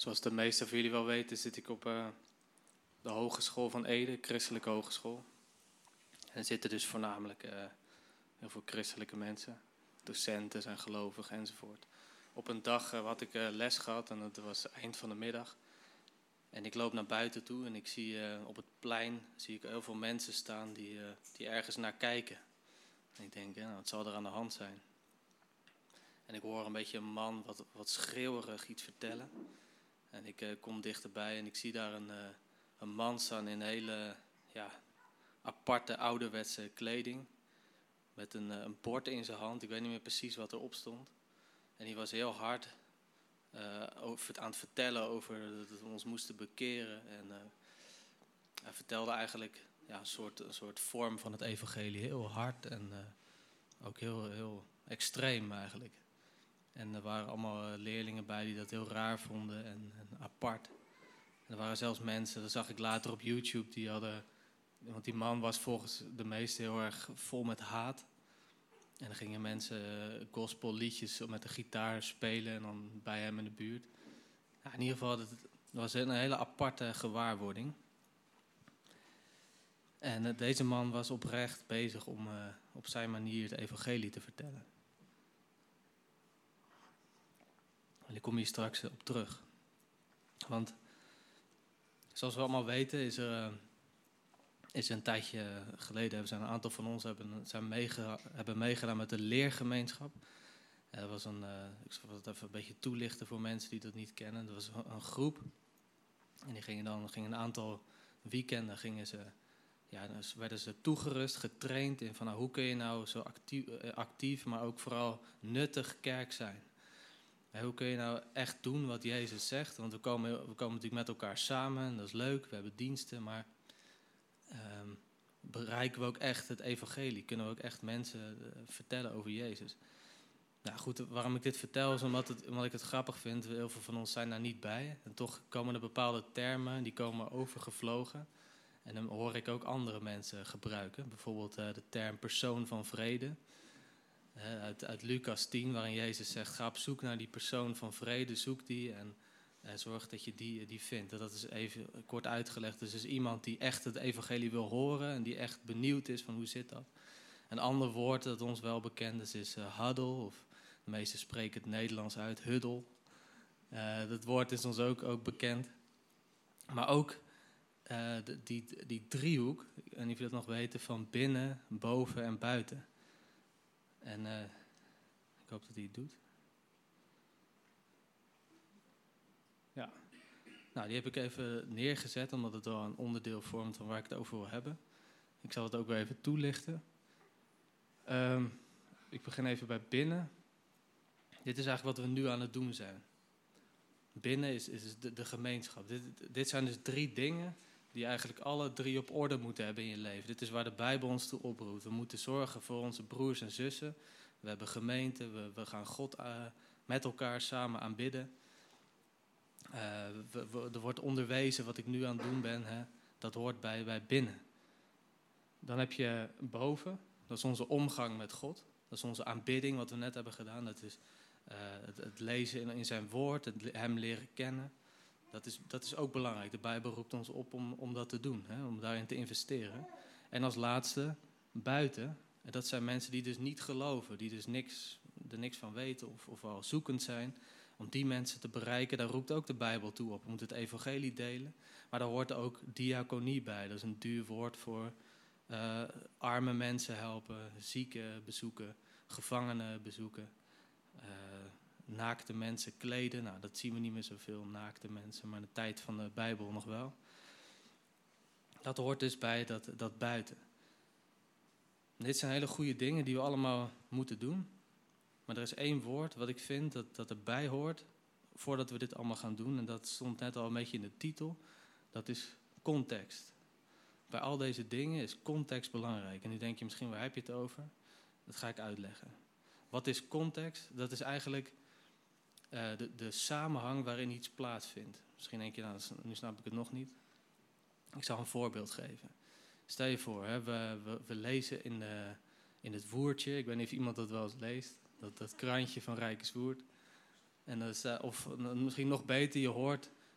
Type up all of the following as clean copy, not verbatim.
Zoals de meesten van jullie wel weten, zit ik op de Hogeschool van Ede, christelijke hogeschool. En er zitten dus voornamelijk heel veel christelijke mensen, docenten zijn gelovigen enzovoort. Op een dag had ik les gehad en het was eind van de middag. En ik loop naar buiten toe en ik zie op het plein zie ik heel veel mensen staan die ergens naar kijken. En ik denk, nou, wat zal er aan de hand zijn? En ik hoor een beetje een man wat schreeuwerig iets vertellen. En ik kom dichterbij en ik zie daar een man staan in hele aparte ouderwetse kleding. Met een bord in zijn hand. Ik weet niet meer precies wat erop stond. En die was heel hard aan het vertellen over dat we ons moesten bekeren. En hij vertelde eigenlijk een soort vorm van het evangelie. Heel hard en ook heel extreem eigenlijk. En er waren allemaal leerlingen bij die dat heel raar vonden en apart. En er waren zelfs mensen, dat zag ik later op YouTube, die hadden... Want die man was volgens de meesten heel erg vol met haat. En dan gingen mensen gospelliedjes met de gitaar spelen en dan bij hem in de buurt. Ja, in ieder geval, het was een hele aparte gewaarwording. En deze man was oprecht bezig om op zijn manier het evangelie te vertellen. En ik kom hier straks op terug. Want zoals we allemaal weten is er een tijdje geleden... een aantal van ons hebben meegedaan met de leergemeenschap. Dat was ik zal het even een beetje toelichten voor mensen die dat niet kennen. Dat was een groep. En die gingen een aantal weekenden werden ze toegerust, getraind in van hoe kun je nou zo actief, maar ook vooral nuttig kerk zijn. Hoe kun je nou echt doen wat Jezus zegt? Want we komen natuurlijk met elkaar samen en dat is leuk, we hebben diensten, maar bereiken we ook echt het evangelie? Kunnen we ook echt mensen vertellen over Jezus? Nou goed, waarom ik dit vertel is omdat ik het grappig vind. Heel veel van ons zijn daar niet bij. En toch komen er bepaalde termen, die komen overgevlogen. En dan hoor ik ook andere mensen gebruiken. Bijvoorbeeld de term persoon van vrede. Uit Lucas 10, waarin Jezus zegt, ga op zoek naar die persoon van vrede, zoek die en zorg dat je die vindt. Dat is even kort uitgelegd. Dus is iemand die echt het evangelie wil horen en die echt benieuwd is van hoe zit dat. Een ander woord dat ons wel bekend is huddle, of de meesten spreken het Nederlands uit, huddel. Dat woord is ons ook bekend. Maar ook die driehoek, ik weet niet of je dat nog weten, van binnen, boven en buiten. En ik hoop dat hij het doet. Ja. Nou, die heb ik even neergezet, omdat het wel een onderdeel vormt van waar ik het over wil hebben. Ik zal het ook weer even toelichten. Ik begin even bij binnen. Dit is eigenlijk wat we nu aan het doen zijn. Binnen is de gemeenschap. Dit zijn dus 3 dingen die eigenlijk alle 3 op orde moeten hebben in je leven. Dit is waar de Bijbel ons toe oproept. We moeten zorgen voor onze broers en zussen. We hebben gemeente, we gaan God met elkaar samen aanbidden. Er wordt onderwezen wat ik nu aan het doen ben. Dat hoort bij binnen. Dan heb je boven, dat is onze omgang met God. Dat is onze aanbidding, wat we net hebben gedaan. Dat is het lezen in zijn woord, hem leren kennen. Dat is ook belangrijk. De Bijbel roept ons op om dat te doen, om daarin te investeren. En als laatste, buiten. En dat zijn mensen die dus niet geloven, die dus er niks van weten of wel zoekend zijn. Om die mensen te bereiken, daar roept ook de Bijbel toe op. Je moet het evangelie delen, maar daar hoort ook diaconie bij. Dat is een duur woord voor arme mensen helpen, zieken bezoeken, gevangenen bezoeken. Naakte mensen kleden. Nou, dat zien we niet meer zoveel, naakte mensen, maar in de tijd van de Bijbel nog wel. Dat hoort dus bij dat buiten. En dit zijn hele goede dingen die we allemaal moeten doen. Maar er is 1 woord wat ik vind dat erbij hoort voordat we dit allemaal gaan doen. En dat stond net al een beetje in de titel. Dat is context. Bij al deze dingen is context belangrijk. En nu denk je misschien, waar heb je het over? Dat ga ik uitleggen. Wat is context? Dat is eigenlijk de samenhang waarin iets plaatsvindt. Misschien denk je, nou, nu snap ik het nog niet. Ik zal een voorbeeld geven. Stel je voor, we lezen in het Woertje. Ik weet niet of iemand dat wel eens leest. Dat krantje van Rijkerswoerd. En of misschien nog beter, je hoort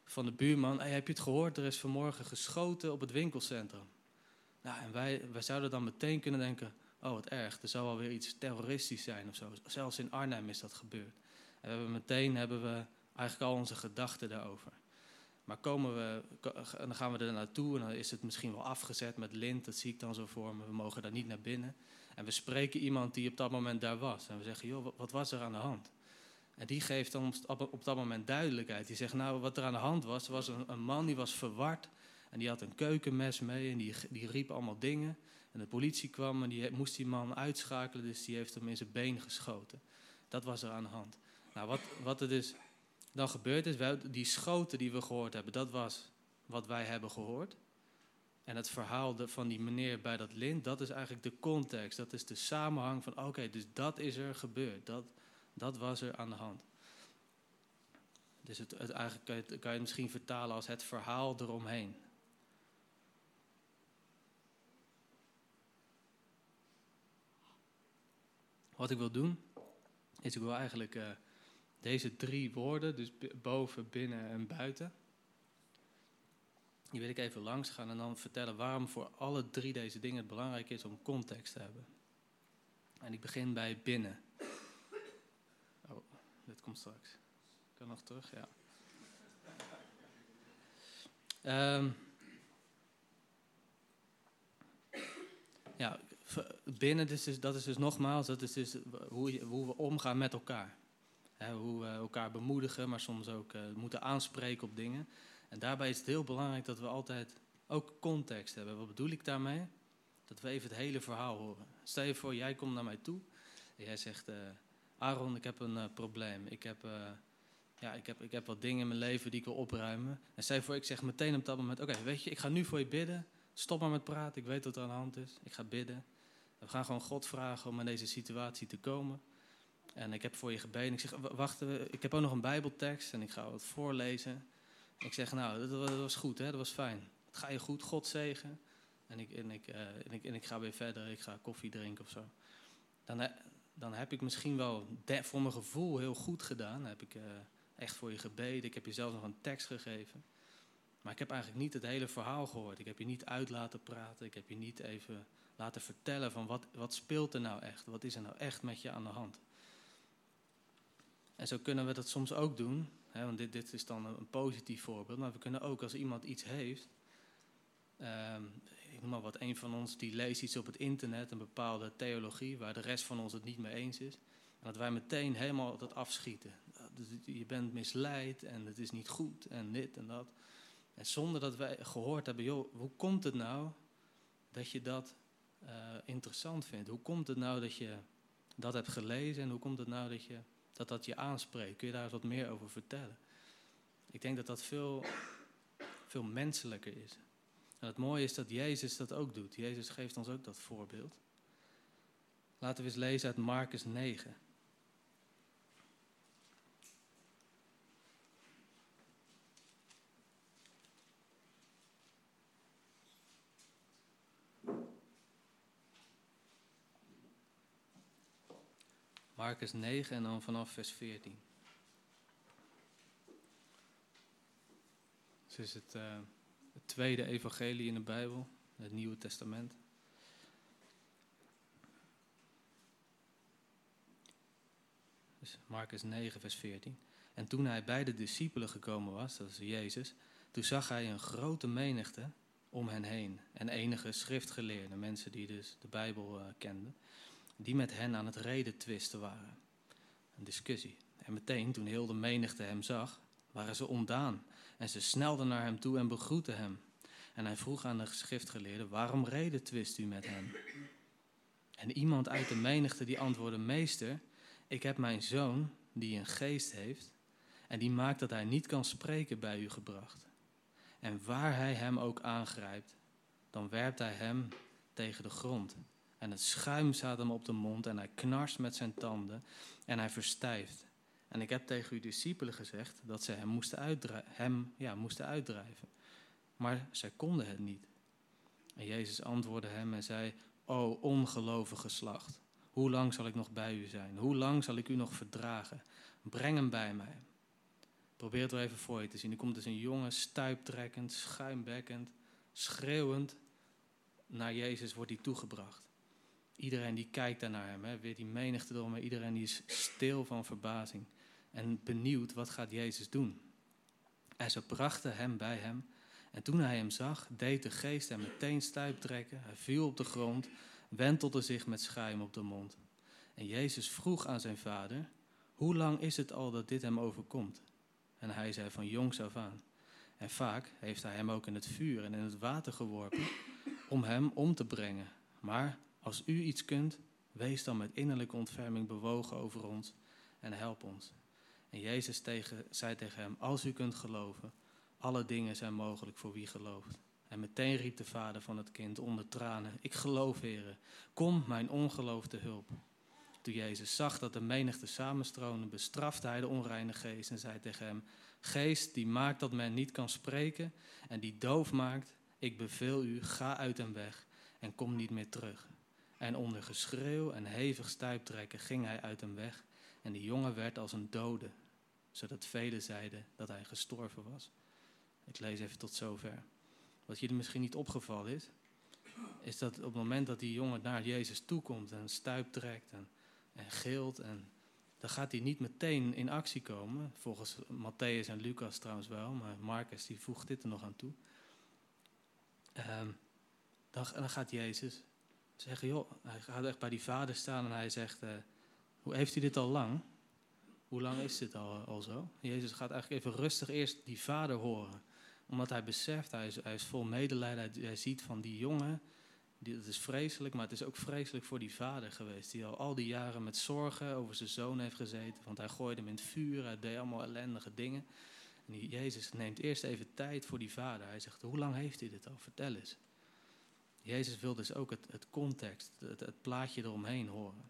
van de buurman, hey, heb je het gehoord? Er is vanmorgen geschoten op het winkelcentrum. Nou, en wij zouden dan meteen kunnen denken, oh wat erg, er zou wel weer iets terroristisch zijn of zo. Zelfs in Arnhem is dat gebeurd. En meteen hebben we eigenlijk al onze gedachten daarover. Maar dan gaan we er naartoe en dan is het misschien wel afgezet met lint, dat zie ik dan zo voor me. We mogen daar niet naar binnen. En we spreken iemand die op dat moment daar was. En we zeggen, joh, wat was er aan de hand? En die geeft dan op dat moment duidelijkheid. Die zegt, nou, wat er aan de hand was een man die was verward. En die had een keukenmes mee en die riep allemaal dingen. En de politie kwam en die moest die man uitschakelen, dus die heeft hem in zijn been geschoten. Dat was er aan de hand. Nou, wat er dus dan gebeurd is, die schoten die we gehoord hebben, dat was wat wij hebben gehoord. En het verhaal van die meneer bij dat lint, dat is eigenlijk de context. Dat is de samenhang van, oké, dus dat is er gebeurd. Dat was er aan de hand. Dus eigenlijk kan je het misschien vertalen als het verhaal eromheen. Wat ik wil doen, is ik wil eigenlijk deze 3 woorden, dus boven, binnen en buiten, die wil ik even langs gaan en dan vertellen waarom voor alle 3 deze dingen het belangrijk is om context te hebben. En ik begin bij binnen. Oh, dit komt straks. Kan nog terug, ja. Ja, binnen, dat is dus nogmaals, dat is dus hoe we omgaan met elkaar. Hoe we elkaar bemoedigen, maar soms ook moeten aanspreken op dingen. En daarbij is het heel belangrijk dat we altijd ook context hebben. Wat bedoel ik daarmee? Dat we even het hele verhaal horen. Stel je voor, jij komt naar mij toe en jij zegt, Aaron, ik heb een probleem. Ik heb wat dingen in mijn leven die ik wil opruimen. En stel je voor, ik zeg meteen op dat moment, oké, weet je, ik ga nu voor je bidden. Stop maar met praten, ik weet wat er aan de hand is. Ik ga bidden. We gaan gewoon God vragen om in deze situatie te komen. En ik heb voor je gebeden. Ik zeg, wacht, ik heb ook nog een Bijbeltekst en ik ga het voorlezen. Ik zeg, nou, dat was goed, hè? Dat was fijn. Het gaat je goed, God zegen. En ik ga weer verder, ik ga koffie drinken of zo. Dan heb ik misschien wel voor mijn gevoel heel goed gedaan. Dan heb ik echt voor je gebeden. Ik heb je zelfs nog een tekst gegeven. Maar ik heb eigenlijk niet het hele verhaal gehoord. Ik heb je niet uit laten praten. Ik heb je niet even laten vertellen van wat speelt er nou echt? Wat is er nou echt met je aan de hand? En zo kunnen we dat soms ook doen. Hè, want dit is dan een positief voorbeeld. Maar we kunnen ook als iemand iets heeft. Ik noem maar wat, een van ons die leest iets op het internet. Een bepaalde theologie waar de rest van ons het niet mee eens is. En dat wij meteen helemaal dat afschieten. Je bent misleid en het is niet goed en dit en dat. En zonder dat wij gehoord hebben, joh, hoe komt het nou dat je dat interessant vindt? Hoe komt het nou dat je dat hebt gelezen en hoe komt het nou dat je aanspreekt? Kun je daar eens wat meer over vertellen? Ik denk dat dat veel, veel menselijker is. En het mooie is dat Jezus dat ook doet. Jezus geeft ons ook dat voorbeeld. Laten we eens lezen uit Marcus 9. Marcus 9 en dan vanaf vers 14. Dus is het tweede evangelie in de Bijbel, het Nieuwe Testament. Dus Marcus 9 vers 14. En toen hij bij de discipelen gekomen was, dat is Jezus, toen zag hij een grote menigte om hen heen. En enige schriftgeleerden, mensen die dus de Bijbel kenden, die met hen aan het redetwisten waren. Een discussie. En meteen, toen heel de menigte hem zag, waren ze ontdaan. En ze snelden naar hem toe en begroetten hem. En hij vroeg aan de schriftgeleerden, waarom redetwist u met hem? En iemand uit de menigte die antwoordde, meester, ik heb mijn zoon, die een geest heeft, en die maakt dat hij niet kan spreken, bij u gebracht. En waar hij hem ook aangrijpt, dan werpt hij hem tegen de grond. En het schuim staat hem op de mond en hij knarst met zijn tanden en hij verstijft. En ik heb tegen uw discipelen gezegd dat ze hem moesten uitdrijven. Maar zij konden het niet. En Jezus antwoordde hem en zei, o ongelovig geslacht, hoe lang zal ik nog bij u zijn? Hoe lang zal ik u nog verdragen? Breng hem bij mij. Probeer het er even voor je te zien. Er komt dus een jongen, stuiptrekkend, schuimbekkend, schreeuwend. Naar Jezus wordt hij toegebracht. Iedereen die kijkt daar naar hem, hè, weer die menigte erom, maar iedereen die is stil van verbazing. En benieuwd, wat gaat Jezus doen? En ze brachten hem bij hem. En toen hij hem zag, deed de geest hem meteen stuiptrekken. Hij viel op de grond, wentelde zich met schuim op de mond. En Jezus vroeg aan zijn vader, hoe lang is het al dat dit hem overkomt? En hij zei van jongs af aan. En vaak heeft hij hem ook in het vuur en in het water geworpen om hem om te brengen. Maar als u iets kunt, wees dan met innerlijke ontferming bewogen over ons en help ons. En Jezus zei tegen hem, als u kunt geloven, alle dingen zijn mogelijk voor wie gelooft. En meteen riep de vader van het kind onder tranen, ik geloof, Heere, kom mijn ongeloof te hulp. Toen Jezus zag dat de menigte samenstroomde, bestrafte hij de onreine geest en zei tegen hem, geest die maakt dat men niet kan spreken en die doof maakt, ik beveel u, ga uit hem weg en kom niet meer terug. En onder geschreeuw en hevig stuiptrekken ging hij uit hem weg en de jongen werd als een dode, zodat velen zeiden dat hij gestorven was. Ik lees even tot zover. Wat jullie misschien niet opgevallen is dat op het moment dat die jongen naar Jezus toekomt en stuiptrekt en gilt, en dan gaat hij niet meteen in actie komen. Volgens Matthäus en Lucas trouwens wel, maar Marcus die voegt dit er nog aan toe. Dan gaat Jezus zeggen, joh, hij gaat echt bij die vader staan en hij zegt, hoe heeft u dit al lang? Hoe lang is dit al zo? Jezus gaat eigenlijk even rustig eerst die vader horen. Omdat hij beseft, hij is vol medelijden, hij ziet van die jongen, dat is vreselijk, maar het is ook vreselijk voor die vader geweest. Die al die jaren met zorgen over zijn zoon heeft gezeten. Want hij gooide hem in het vuur, hij deed allemaal ellendige dingen. En Jezus neemt eerst even tijd voor die vader. Hij zegt, hoe lang heeft hij dit al? Vertel eens. Jezus wil dus ook het context, het plaatje eromheen horen.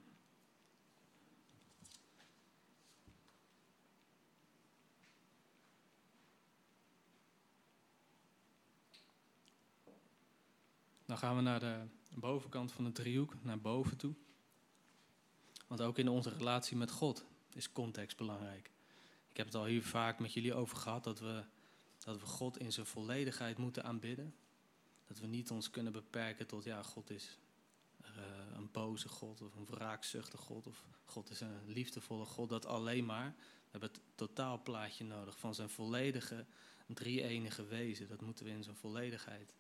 Dan gaan we naar de bovenkant van de driehoek, naar boven toe. Want ook in onze relatie met God is context belangrijk. Ik heb het al hier vaak met jullie over gehad, dat we God in zijn volledigheid moeten aanbidden. Dat we niet ons kunnen beperken tot, ja, God is een boze God of een wraakzuchtige God. Of God is een liefdevolle God, dat alleen maar. We hebben het totaalplaatje nodig van zijn volledige, drie-enige wezen. Dat moeten we in zijn volledigheid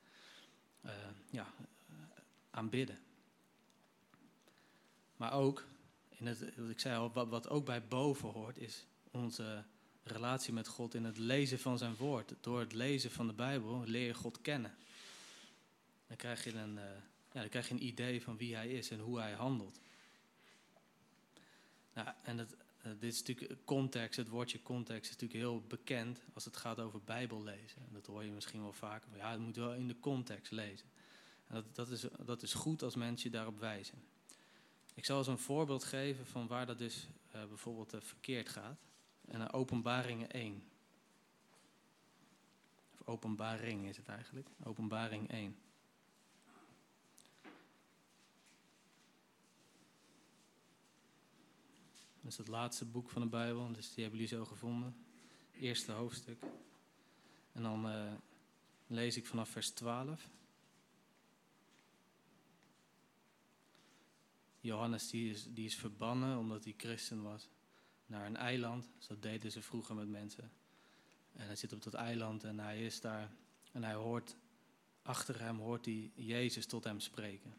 aanbidden. Maar ook, ik zei al, wat ook bij boven hoort, is onze relatie met God in het lezen van zijn woord. Door het lezen van de Bijbel leer je God kennen. Dan krijg je een idee van wie hij is en hoe hij handelt. Nou, en dit is natuurlijk context, het woordje context is natuurlijk heel bekend als het gaat over Bijbel lezen. En dat hoor je misschien wel vaker. Maar ja, het moet wel in de context lezen. En dat is goed als mensen je daarop wijzen. Ik zal eens een voorbeeld geven van waar dat dus bijvoorbeeld verkeerd gaat. En Openbaringen 1. Of Openbaring is het eigenlijk. Openbaring 1. Dat is het laatste boek van de Bijbel, dus die hebben jullie zo gevonden. Eerste hoofdstuk. En dan lees ik vanaf vers 12. Johannes die is verbannen omdat hij christen was naar een eiland. Dus dat deden ze vroeger met mensen. En hij zit op dat eiland en hij is daar. En achter hem hoort hij Jezus tot hem spreken.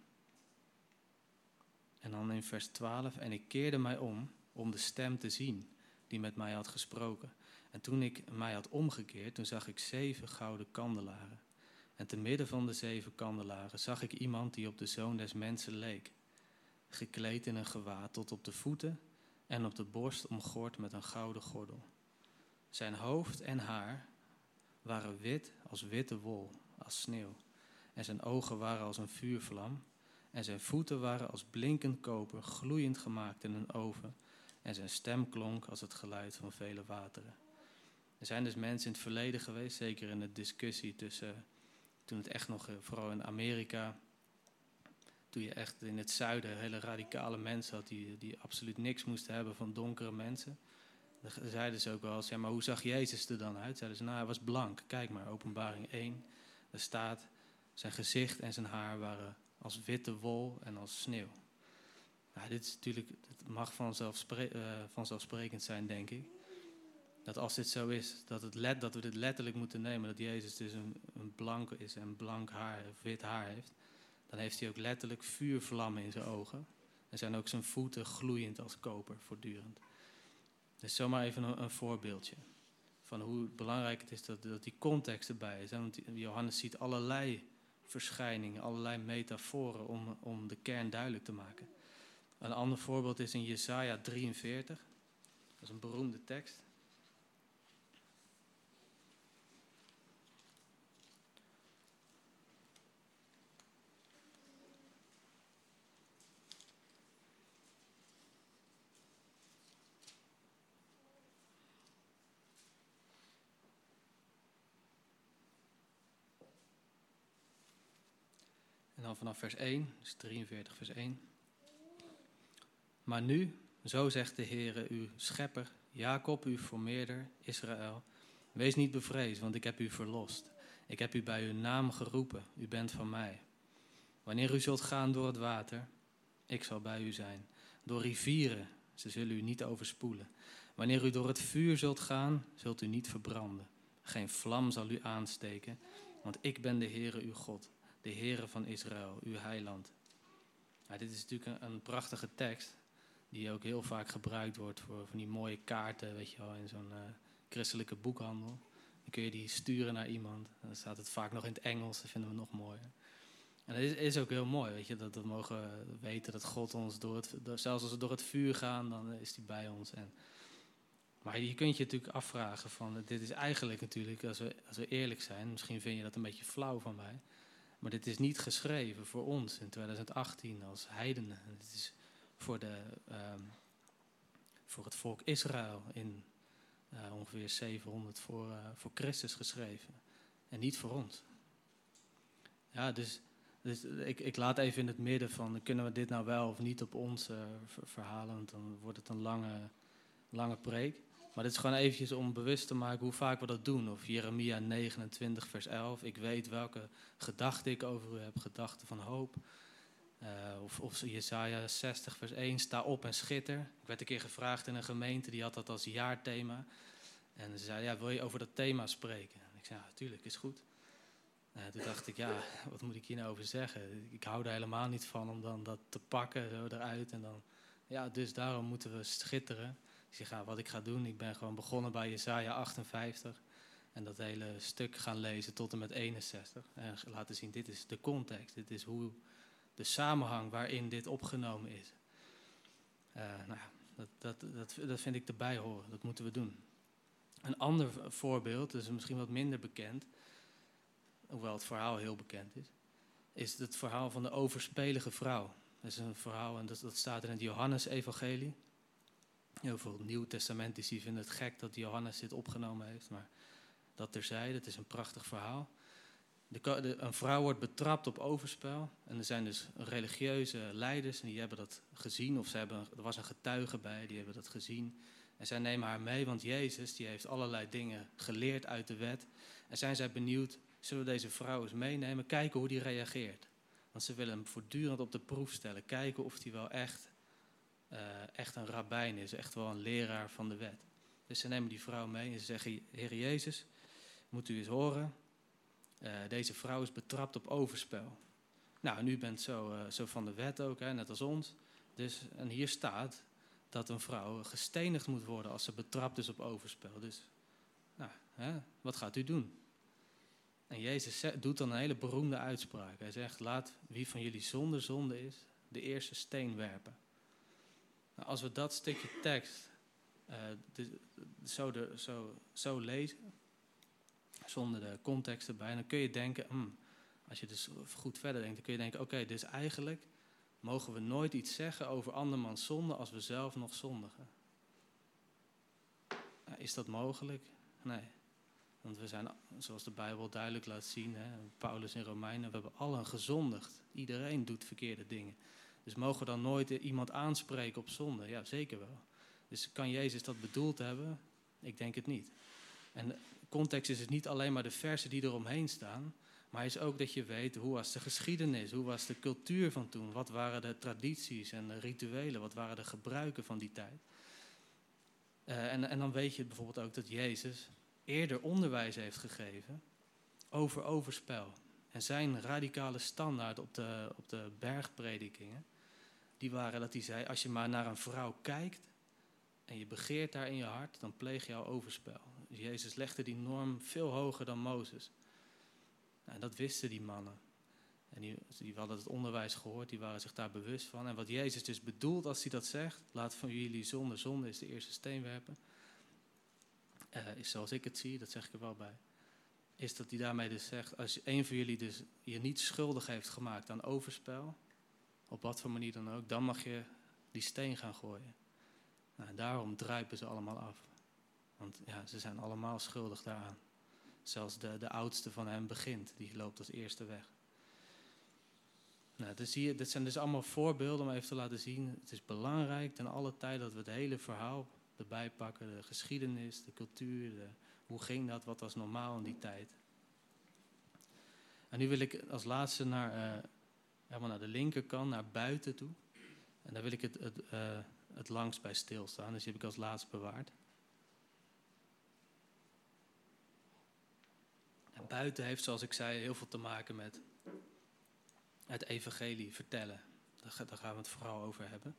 En dan in vers 12. En ik keerde mij om de stem te zien die met mij had gesproken. En toen ik mij had omgekeerd, toen zag ik 7 gouden kandelaren. En te midden van de 7 kandelaren zag ik iemand die op de Zoon des Mensen leek. Gekleed in een gewaad tot op de voeten en op de borst omgord met een gouden gordel. Zijn hoofd en haar waren wit als witte wol, als sneeuw. En zijn ogen waren als een vuurvlam. En zijn voeten waren als blinkend koper, gloeiend gemaakt in een oven. En zijn stem klonk als het geluid van vele wateren. Er zijn dus mensen in het verleden geweest, zeker in de discussie toen het echt nog, vooral in Amerika, toen je echt in het zuiden hele radicale mensen had die absoluut niks moesten hebben van donkere mensen. Dan zeiden ze ook wel eens, ja, maar hoe zag Jezus er dan uit? Zeiden ze, nou, hij was blank. Kijk maar, Openbaring 1. Daar staat, zijn gezicht en zijn haar waren als witte wol en als sneeuw. Nou, dit is natuurlijk, het mag vanzelfsprekend zijn, denk ik. Dat als dit zo is, dat we dit letterlijk moeten nemen, dat Jezus dus een blanke is en blank haar, of wit haar heeft, dan heeft hij ook letterlijk vuurvlammen in zijn ogen. En zijn ook zijn voeten gloeiend als koper, voortdurend. Dus zomaar even een voorbeeldje van hoe belangrijk het is dat die context erbij is. Want Johannes ziet allerlei verschijningen, allerlei metaforen om de kern duidelijk te maken. Een ander voorbeeld is in Jesaja 43. Dat is een beroemde tekst. En dan vanaf vers 1, dus 43 vers 1. Maar nu, zo zegt de Heere, uw schepper, Jacob, uw formeerder, Israël. Wees niet bevreesd, want ik heb u verlost. Ik heb u bij uw naam geroepen, u bent van mij. Wanneer u zult gaan door het water, ik zal bij u zijn. Door rivieren, ze zullen u niet overspoelen. Wanneer u door het vuur zult gaan, zult u niet verbranden. Geen vlam zal u aansteken, want ik ben de Heere uw God. De Heere van Israël, uw heiland. Nou, dit is natuurlijk een prachtige tekst, die ook heel vaak gebruikt wordt voor van die mooie kaarten, weet je wel, in zo'n christelijke boekhandel. Dan kun je die sturen naar iemand. Dan staat het vaak nog in het Engels, dat vinden we nog mooier. En dat is ook heel mooi, weet je, dat we mogen weten dat God ons zelfs als we door het vuur gaan, dan is hij bij ons. Maar je kunt je natuurlijk afvragen van, dit is eigenlijk natuurlijk, als we eerlijk zijn, misschien vind je dat een beetje flauw van mij, maar dit is niet geschreven voor ons in 2018 als heidenen. Het is voor het volk Israël in ongeveer 700 voor Christus geschreven. En niet voor ons. Ja, dus ik laat even in het midden van, kunnen we dit nou wel of niet op ons verhalen? Want dan wordt het een lange preek. Maar dit is gewoon eventjes om bewust te maken hoe vaak we dat doen. Of Jeremia 29 vers 11. Ik weet welke gedachten ik over u heb, gedachten van hoop. Of Jesaja 60 vers 1, sta op en schitter. Ik werd een keer gevraagd in een gemeente, die had dat als jaarthema. En ze zei, ja, wil je over dat thema spreken? En ik zei, ja, natuurlijk, is goed. Toen dacht ik, ja, wat moet ik hier nou over zeggen? Ik hou er helemaal niet van om dan dat te pakken, zo eruit. En dan, ja, dus daarom moeten we schitteren. Ik zeg, ja, wat ik ga doen, ik ben gewoon begonnen bij Jesaja 58. En dat hele stuk gaan lezen tot en met 61. En laten zien, dit is de context, dit is hoe de samenhang waarin dit opgenomen is. Nou ja, dat vind ik erbij horen, dat moeten we doen. Een ander voorbeeld, dus misschien wat minder bekend, hoewel het verhaal heel bekend is het verhaal van de overspelige vrouw. Dat is een verhaal en dat staat in het Johannes-evangelie. Heel veel Nieuwtestamentici vinden het gek dat Johannes dit opgenomen heeft, maar dat terzijde, het is een prachtig verhaal. Een vrouw wordt betrapt op overspel. En er zijn dus religieuze leiders en die hebben dat gezien. Of er was een getuige bij, die hebben dat gezien. En zij nemen haar mee, want Jezus die heeft allerlei dingen geleerd uit de wet. En zijn zij benieuwd, zullen we deze vrouw eens meenemen, kijken hoe die reageert. Want ze willen hem voortdurend op de proef stellen. Kijken of hij wel echt een rabbijn is, echt wel een leraar van de wet. Dus ze nemen die vrouw mee en ze zeggen, Heer Jezus, moet u eens horen. Deze vrouw is betrapt op overspel. Nou, en u bent zo van de wet ook, hè, net als ons. Dus, en hier staat dat een vrouw gestenigd moet worden als ze betrapt is op overspel. Dus, nou, wat gaat u doen? En Jezus doet dan een hele beroemde uitspraak. Hij zegt, laat wie van jullie zonder zonde is, de eerste steen werpen. Nou, als we dat stukje tekst zo lezen, zonder de context erbij, dan kun je denken, als je dus goed verder denkt, dan kun je denken, oké, dus eigenlijk mogen we nooit iets zeggen over andermans zonde als we zelf nog zondigen. Is dat mogelijk? Nee. Want we zijn, zoals de Bijbel duidelijk laat zien, Paulus in Romeinen, we hebben allen gezondigd. Iedereen doet verkeerde dingen. Dus mogen we dan nooit iemand aanspreken op zonde? Ja, zeker wel. Dus kan Jezus dat bedoeld hebben? Ik denk het niet. En context is het niet alleen maar de versen die eromheen staan, maar is ook dat je weet hoe was de geschiedenis, hoe was de cultuur van toen, wat waren de tradities en de rituelen, wat waren de gebruiken van die tijd. En dan weet je bijvoorbeeld ook dat Jezus eerder onderwijs heeft gegeven over overspel. En zijn radicale standaard op de bergpredikingen, die waren dat hij zei, als je maar naar een vrouw kijkt en je begeert daar in je hart, dan pleeg je al overspel. Dus Jezus legde die norm veel hoger dan Mozes. Nou, en dat wisten die mannen. En die hadden het onderwijs gehoord, die waren zich daar bewust van. En wat Jezus dus bedoelt als hij dat zegt, laat van jullie zonde is de eerste steen werpen. Is zoals ik het zie, dat zeg ik er wel bij. Is dat hij daarmee dus zegt, als een van jullie dus je niet schuldig heeft gemaakt aan overspel, op wat voor manier dan ook, dan mag je die steen gaan gooien. Nou, daarom druipen ze allemaal af. Want ja, ze zijn allemaal schuldig daaraan. Zelfs de oudste van hen begint, die loopt als eerste weg. Nou, dus zie je, dit zijn dus allemaal voorbeelden om even te laten zien. Het is belangrijk ten alle tijde dat we het hele verhaal erbij pakken. De geschiedenis, de cultuur, hoe ging dat, wat was normaal in die tijd. En nu wil ik als laatste helemaal naar de linkerkant, naar buiten toe. En daar wil ik het langst bij stilstaan, dus die heb ik als laatst bewaard. En buiten heeft, zoals ik zei, heel veel te maken met het evangelie vertellen. Daar gaan we het vooral over hebben.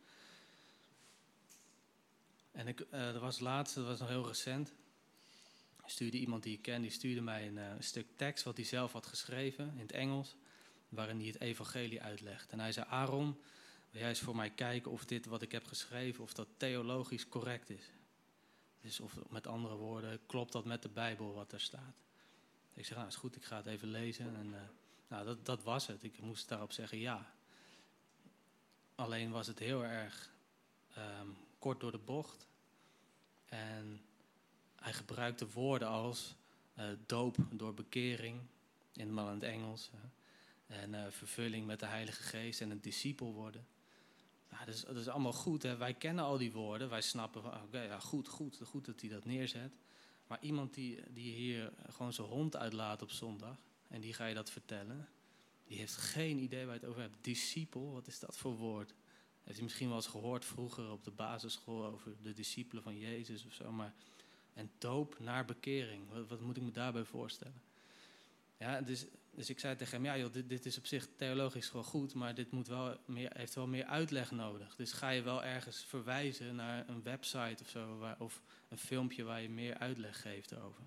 En dat was laatst, dat was nog heel recent. Stuurde iemand die ik ken, die stuurde mij een stuk tekst wat hij zelf had geschreven in het Engels, waarin hij het evangelie uitlegt. En hij zei, Aaron, wil jij eens voor mij kijken of dit wat ik heb geschreven, of dat theologisch correct is? Dus of met andere woorden, klopt dat met de Bijbel wat er staat? Ik zeg, nou is goed, ik ga het even lezen. En dat was het. Ik moest daarop zeggen ja. Alleen was het heel erg kort door de bocht. En hij gebruikte woorden als doop door bekering, in het Engels. En vervulling met de Heilige Geest en een discipel worden. Nou, dat is allemaal goed. Hè? Wij kennen al die woorden. Wij snappen van, oké, ja, goed dat hij dat neerzet. Maar iemand die hier gewoon zijn hond uitlaat op zondag, en die ga je dat vertellen, die heeft geen idee waar je het over hebt. Discipel, wat is dat voor woord? Heeft hij misschien wel eens gehoord vroeger op de basisschool over de discipelen van Jezus of zo. En doop naar bekering, wat moet ik me daarbij voorstellen? Ja, dus ik zei tegen hem, ja joh, dit is op zich theologisch wel goed, maar dit heeft wel meer uitleg nodig. Dus ga je wel ergens verwijzen naar een website of zo, of een filmpje waar je meer uitleg geeft over.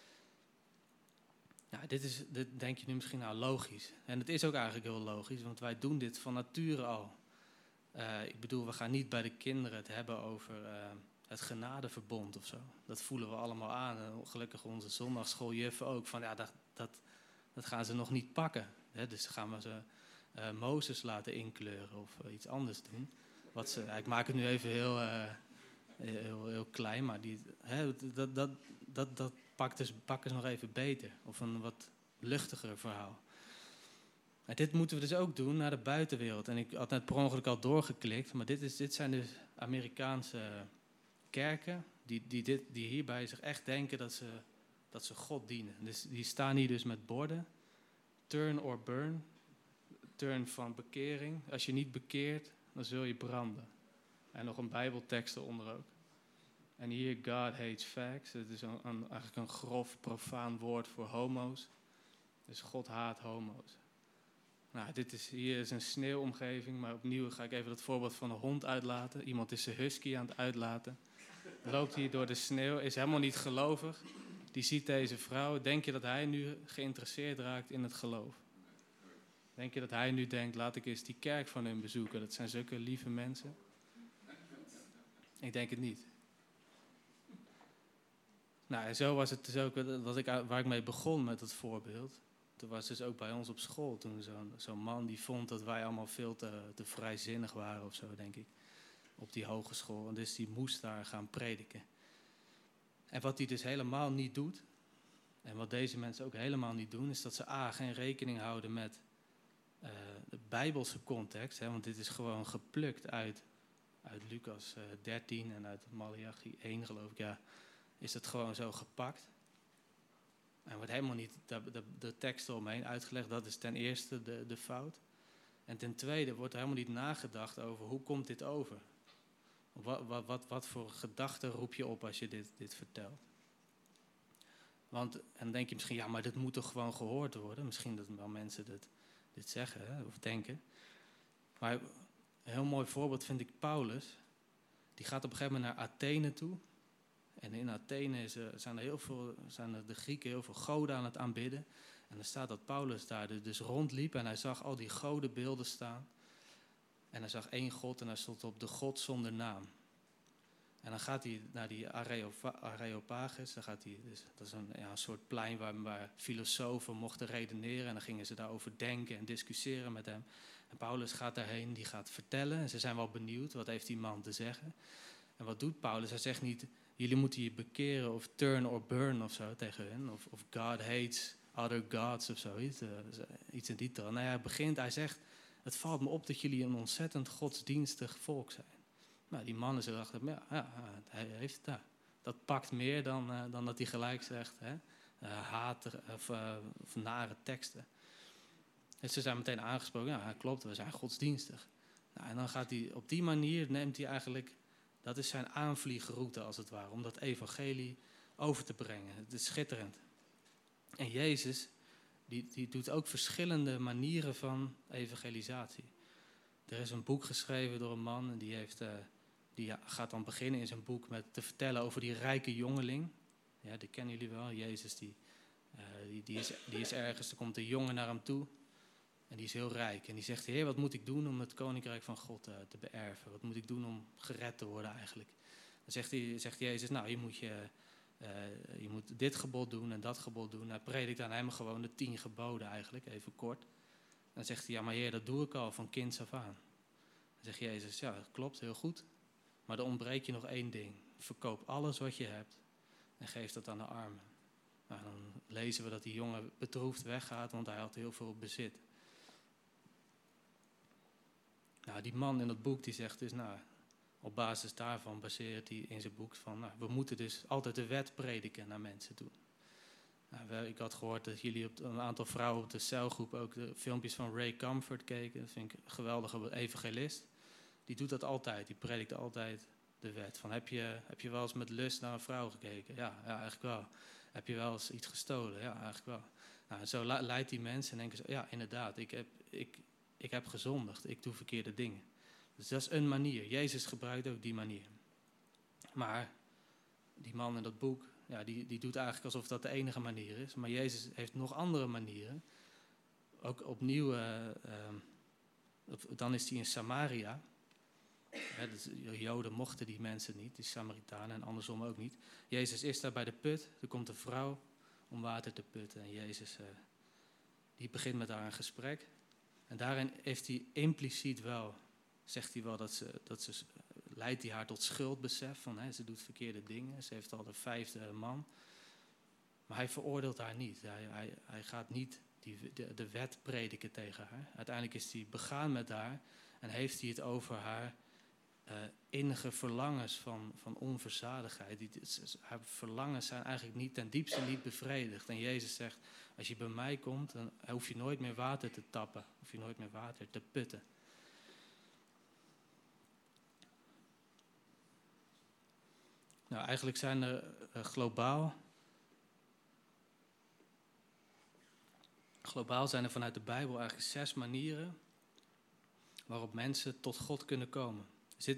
Ja, dit denk je nu misschien nou logisch. En het is ook eigenlijk heel logisch, want wij doen dit van nature al. Ik bedoel, we gaan niet bij de kinderen het hebben over het genadeverbond of zo. Dat voelen we allemaal aan. En gelukkig onze zondagschooljuffen ook. Van ja, dat gaan ze nog niet pakken. Hè? Dus gaan we ze Mozes laten inkleuren of iets anders doen. Ik maak het nu even heel klein, maar dat pakken ze nog even beter. Of een wat luchtiger verhaal. En dit moeten we dus ook doen naar de buitenwereld. En ik had net per ongeluk al doorgeklikt, maar dit zijn dus Amerikaanse kerken die hierbij zich echt denken dat ze God dienen. Dus die staan hier dus met borden. Turn or burn. Turn van bekering. Als je niet bekeert, dan zul je branden. En nog een bijbeltekst eronder ook. En hier, God hates facts. Het is eigenlijk een grof, profaan woord voor homo's. Dus God haat homo's. Nou, hier is een sneeuwomgeving, maar opnieuw ga ik even het voorbeeld van een hond uitlaten. Iemand is zijn husky aan het uitlaten. Loopt hier door de sneeuw, is helemaal niet gelovig. Die ziet deze vrouw. Denk je dat hij nu geïnteresseerd raakt in het geloof? Denk je dat hij nu denkt, laat ik eens die kerk van hem bezoeken? Dat zijn zulke lieve mensen. Ik denk het niet. Nou, en zo was het dus ook waar ik mee begon met het voorbeeld. Toen was dus ook bij ons op school toen zo'n man die vond dat wij allemaal veel te vrijzinnig waren of zo, denk ik. Op die hogeschool. En dus die moest daar gaan prediken. En wat hij dus helemaal niet doet, en wat deze mensen ook helemaal niet doen, is dat ze geen rekening houden met de Bijbelse context. Hè, want dit is gewoon geplukt uit uit Lucas 13 en uit Maleachi 1 geloof ik, ja, is het gewoon zo gepakt. En wordt helemaal niet de tekst eromheen uitgelegd. Dat is ten eerste de fout. En ten tweede wordt er helemaal niet nagedacht over hoe komt dit over. Wat voor gedachten roep je op als je dit vertelt. Want, en dan denk je misschien, ja, maar dit moet toch gewoon gehoord worden. Misschien dat wel mensen dit zeggen, hè, of denken. Maar een heel mooi voorbeeld vind ik Paulus. Die gaat op een gegeven moment naar Athene toe. En in Athene zijn er de Grieken heel veel goden aan het aanbidden. En er staat dat Paulus daar dus rondliep en hij zag al die godenbeelden staan. En hij zag één God en hij stond op de God zonder naam. En dan gaat hij naar die Areopagus. Dan gaat hij, dus, dat is een soort plein waar filosofen mochten redeneren. En dan gingen ze daarover denken en discussiëren met hem. En Paulus gaat daarheen, die gaat vertellen. En ze zijn wel benieuwd, wat heeft die man te zeggen? En wat doet Paulus? Hij zegt niet, jullie moeten je bekeren of turn or burn of zo tegen hen. Of God hates other gods of zoiets. Iets in die taal. Nou ja, hij zegt, het valt me op dat jullie een ontzettend godsdienstig volk zijn. Nou, die mannen ze dachten, ja, hij heeft het daar. Dat pakt meer dan dat hij gelijk zegt, hè? Haat of nare teksten. Dus ze zijn meteen aangesproken, ja, klopt, we zijn godsdienstig. Nou, en dan gaat hij, op die manier neemt hij eigenlijk, dat is zijn aanvliegroute als het ware, om dat evangelie over te brengen. Het is schitterend. En Jezus, die doet ook verschillende manieren van evangelisatie. Er is een boek geschreven door een man en die gaat dan beginnen in zijn boek met te vertellen over die rijke jongeling. Ja, die kennen jullie wel. Jezus die is ergens, er komt een jongen naar hem toe en die is heel rijk. En die zegt, Heer, wat moet ik doen om het koninkrijk van God te beërven? Wat moet ik doen om gered te worden eigenlijk? Dan zegt Jezus, nou, je moet dit gebod doen en dat gebod doen. Hij predikt aan hem gewoon de 10 geboden eigenlijk, even kort. Dan zegt hij, ja, maar Heer, dat doe ik al van kinds af aan. Dan zegt Jezus, ja, dat klopt, heel goed. Maar er ontbreekt je nog 1 ding. Verkoop alles wat je hebt en geef dat aan de armen. Nou, dan lezen we dat die jongen bedroefd weggaat, want hij had heel veel bezit. Nou, die man in dat boek die zegt dus, nou, op basis daarvan baseert hij in zijn boek van, nou, we moeten dus altijd de wet prediken naar mensen toe. Nou, ik had gehoord dat jullie een aantal vrouwen op de celgroep ook de filmpjes van Ray Comfort keken. Dat vind ik een geweldige evangelist. Die doet dat altijd, die predikt altijd de wet. Van, heb je wel eens met lust naar een vrouw gekeken? Ja, eigenlijk wel. Heb je wel eens iets gestolen? Ja, eigenlijk wel. Nou, zo leidt die mensen en denken ze, ja, inderdaad, ik heb gezondigd, ik doe verkeerde dingen. Dus dat is een manier. Jezus gebruikt ook die manier. Maar die man in dat boek, ja, die doet eigenlijk alsof dat de enige manier is. Maar Jezus heeft nog andere manieren. Ook opnieuw, dan is hij in Samaria. Dus de Joden mochten die mensen niet, die Samaritanen, en andersom ook niet. Jezus is daar bij de put, er komt een vrouw om water te putten. En Jezus die begint met haar een gesprek. En daarin heeft hij impliciet wel, zegt hij wel dat ze leidt hij haar tot schuldbesef. Van, ze doet verkeerde dingen, ze heeft al de 5e man. Maar hij veroordeelt haar niet. Hij gaat niet de wet prediken tegen haar. Uiteindelijk is hij begaan met haar en heeft hij het over haar innige verlangens van onverzadigheid. Haar verlangens zijn eigenlijk niet ten diepste niet bevredigd. En Jezus zegt, als je bij mij komt, dan hoef je nooit meer water te tappen. Hoef je nooit meer water te putten. Nou, eigenlijk zijn er globaal zijn er vanuit de Bijbel eigenlijk 6 manieren waarop mensen tot God kunnen komen. Dus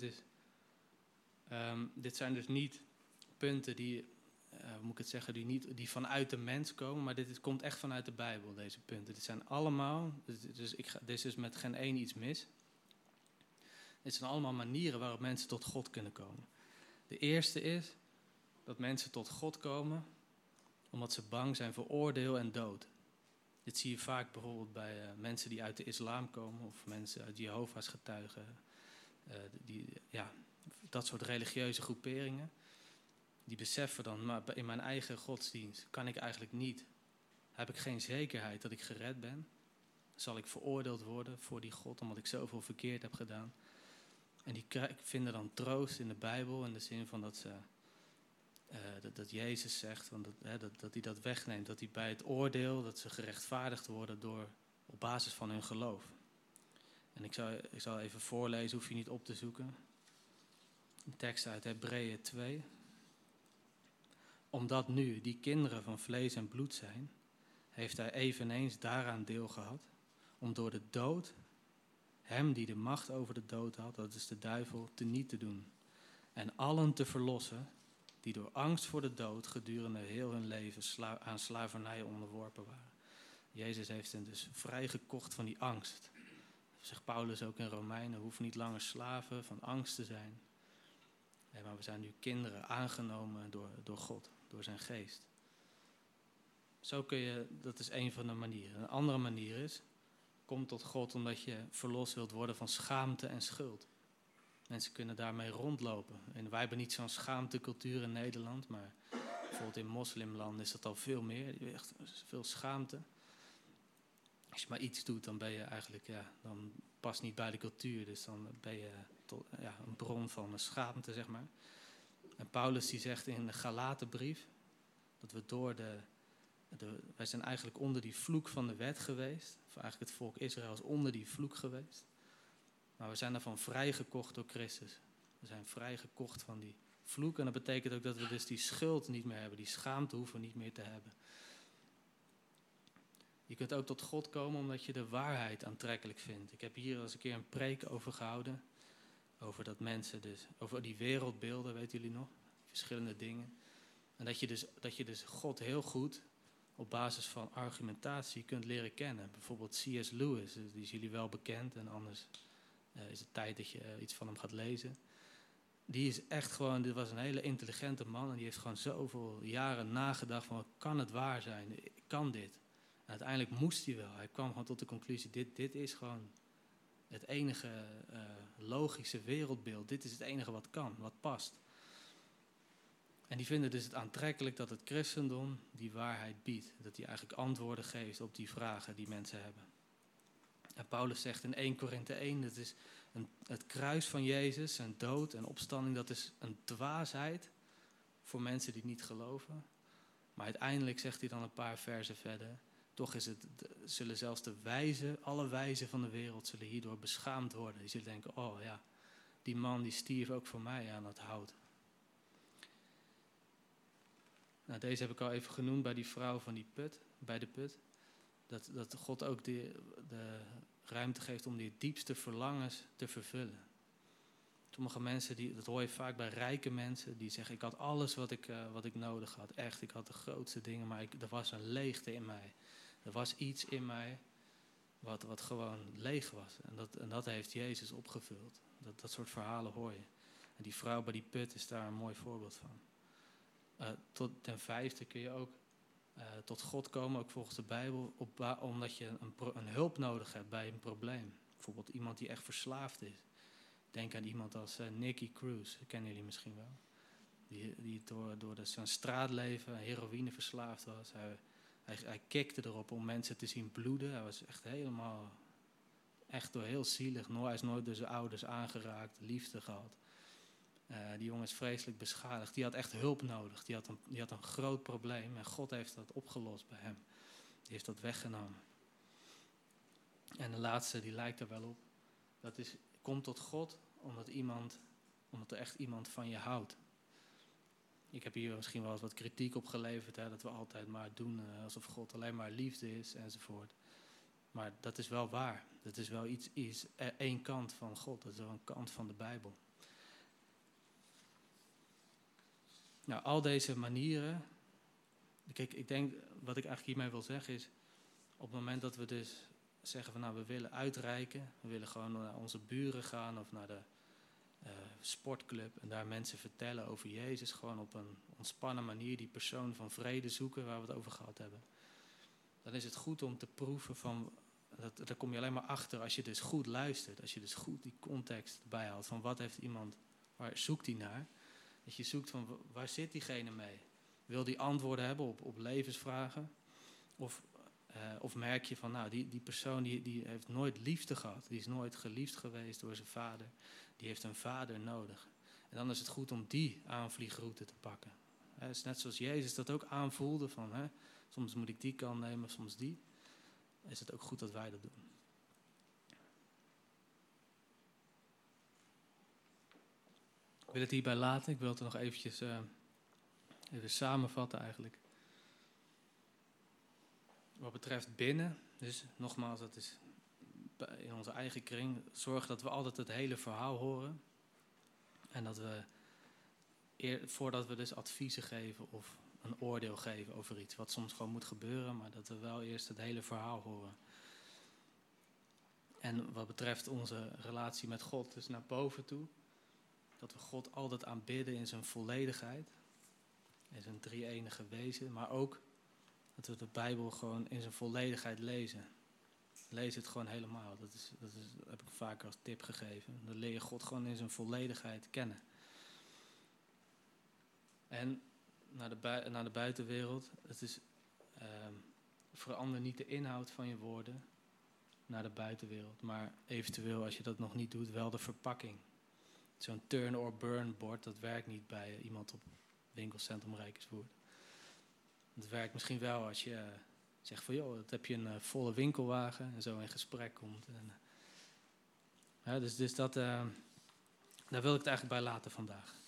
dit zijn dus niet punten die die vanuit de mens komen, maar dit komt echt vanuit de Bijbel, deze punten. Dit zijn allemaal, dit is met geen één iets mis. Dit zijn allemaal manieren waarop mensen tot God kunnen komen. De eerste is dat mensen tot God komen omdat ze bang zijn voor oordeel en dood. Dit zie je vaak bijvoorbeeld bij mensen die uit de islam komen of mensen uit Jehovah's getuigen. Dat soort religieuze groeperingen. Die beseffen dan, maar in mijn eigen godsdienst kan ik eigenlijk niet. Heb ik geen zekerheid dat ik gered ben? Zal ik veroordeeld worden voor die God omdat ik zoveel verkeerd heb gedaan? En die vinden dan troost in de Bijbel in de zin van dat ze dat Jezus zegt dat hij dat wegneemt. Dat hij bij het oordeel, dat ze gerechtvaardigd worden op basis van hun geloof. En ik zal even voorlezen, hoef je niet op te zoeken. Een tekst uit Hebreeën 2. Omdat nu die kinderen van vlees en bloed zijn, heeft hij eveneens daaraan deel gehad, om door de dood hem die de macht over de dood had, dat is de duivel, teniet te doen. En allen te verlossen die door angst voor de dood gedurende heel hun leven aan slavernij onderworpen waren. Jezus heeft hen dus vrijgekocht van die angst. Zegt Paulus ook in Romeinen, we hoeven niet langer slaven van angst te zijn. Nee, maar we zijn nu kinderen aangenomen door God, door zijn geest. Zo kun je, dat is een van de manieren. Een andere manier is, kom tot God omdat je verlost wilt worden van schaamte en schuld. Mensen kunnen daarmee rondlopen. En wij hebben niet zo'n schaamtecultuur in Nederland, maar bijvoorbeeld in moslimlanden is dat al veel meer. Echt veel schaamte. Als je maar iets doet, dan ben je eigenlijk, dan past niet bij de cultuur. Dus dan ben je een bron van schaamte, zeg maar. En Paulus die zegt in de Galatenbrief dat we wij zijn eigenlijk onder die vloek van de wet geweest. Of eigenlijk het volk Israël is onder die vloek geweest. Maar we zijn daarvan vrijgekocht door Christus. We zijn vrijgekocht van die vloek. En dat betekent ook dat we dus die schuld niet meer hebben. Die schaamte hoeven we niet meer te hebben. Je kunt ook tot God komen omdat je de waarheid aantrekkelijk vindt. Ik heb hier eens een keer een preek over gehouden. Over dat mensen dus, over die wereldbeelden, weten jullie nog? Verschillende dingen. En dat je dus God heel goed op basis van argumentatie kunt leren kennen. Bijvoorbeeld C.S. Lewis, die is jullie wel bekend. En anders is het tijd dat je iets van hem gaat lezen. Die is echt gewoon, dit was een hele intelligente man. En die heeft gewoon zoveel jaren nagedacht van, kan het waar zijn? Kan dit? En uiteindelijk moest hij wel. Hij kwam gewoon tot de conclusie, dit is gewoon het enige logische wereldbeeld. Dit is het enige wat kan, wat past. En die vinden dus het aantrekkelijk dat het christendom die waarheid biedt. Dat hij eigenlijk antwoorden geeft op die vragen die mensen hebben. En Paulus zegt in 1 Korinthe 1, dat is het kruis van Jezus, zijn dood en opstanding, dat is een dwaasheid voor mensen die niet geloven. Maar uiteindelijk zegt hij dan een paar versen verder, toch zullen zelfs alle wijzen van de wereld zullen hierdoor beschaamd worden. Die zullen denken, oh ja, die man die stierf ook voor mij aan het hout. Nou, deze heb ik al even genoemd bij die vrouw van bij de put. Dat God ook de ruimte geeft om die diepste verlangens te vervullen. Sommige mensen, dat hoor je vaak bij rijke mensen, die zeggen, ik had alles wat ik nodig had. Echt, ik had de grootste dingen, maar er was een leegte in mij. Er was iets in mij wat gewoon leeg was. En dat heeft Jezus opgevuld. Dat soort verhalen hoor je. En die vrouw bij die put is daar een mooi voorbeeld van. Ten vijfde kun je ook tot God komen, ook volgens de Bijbel, omdat je een hulp nodig hebt bij een probleem. Bijvoorbeeld iemand die echt verslaafd is. Denk aan iemand als Nicky Cruz, dat kennen jullie misschien wel. Die door zijn straatleven heroïne verslaafd was. Hij kikte erop om mensen te zien bloeden. Hij was echt door heel zielig. Hij is nooit door zijn ouders aangeraakt, liefde gehad. Die jongen is vreselijk beschadigd. Die had echt hulp nodig. Die had een groot probleem. En God heeft dat opgelost bij hem. Die heeft dat weggenomen. En de laatste, die lijkt er wel op. Dat is, kom tot God omdat er echt iemand van je houdt. Ik heb hier misschien wel eens wat kritiek op geleverd. Dat we altijd maar doen alsof God alleen maar liefde is enzovoort. Maar dat is wel waar. Dat is wel één kant van God. Dat is wel een kant van de Bijbel. Nou, al deze manieren. Kijk, ik denk, wat ik eigenlijk hiermee wil zeggen is, op het moment dat we dus zeggen van we willen uitreiken, we willen gewoon naar onze buren gaan of naar de sportclub en daar mensen vertellen over Jezus, gewoon op een ontspannen manier, die persoon van vrede zoeken waar we het over gehad hebben. Dan is het goed om te proeven van, daar kom je alleen maar achter als je dus goed luistert, als je dus goed die context bijhaalt van wat heeft iemand, waar zoekt hij naar? Dat je zoekt van waar zit diegene mee? Wil die antwoorden hebben op levensvragen? Of Of merk je van, nou, die persoon die heeft nooit liefde gehad. Die is nooit geliefd geweest door zijn vader. Die heeft een vader nodig. En dan is het goed om die aanvliegroute te pakken. Het is net zoals Jezus dat ook aanvoelde van, soms moet ik die kant nemen, soms die. Is het ook goed dat wij dat doen. Ik wil het hierbij laten. Ik wil het er nog eventjes even samenvatten eigenlijk. Wat betreft binnen, dus nogmaals, dat is in onze eigen kring. Zorg dat we altijd het hele verhaal horen. En dat we, voordat we dus adviezen geven of een oordeel geven over iets. Wat soms gewoon moet gebeuren, maar dat we wel eerst het hele verhaal horen. En wat betreft onze relatie met God, dus naar boven toe. Dat we God altijd aanbidden in zijn volledigheid. In zijn drie-enige wezen. Maar ook dat we de Bijbel gewoon in zijn volledigheid lezen. Lees het gewoon helemaal. Dat heb ik vaker als tip gegeven. Dan leer je God gewoon in zijn volledigheid kennen. En naar de buitenwereld. Het is, verander niet de inhoud van je woorden naar de buitenwereld. Maar eventueel, als je dat nog niet doet, wel de verpakking. Zo'n turn or burn bord, dat werkt niet bij iemand op winkelcentrum Rijkerswoerd. Het werkt misschien wel als je zegt van, joh, dat heb je een volle winkelwagen en zo in gesprek komt. En, dus dat, daar wil ik het eigenlijk bij laten vandaag.